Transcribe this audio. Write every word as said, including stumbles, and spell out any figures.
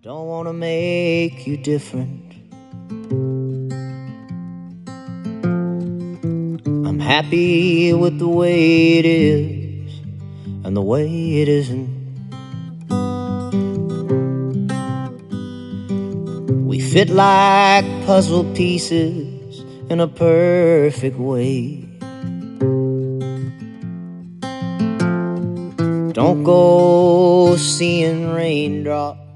don't wanna make you different. I'm happy with the way it is and the way it isn't. We fit like puzzle pieces in a perfect way. Don't go seeing raindrops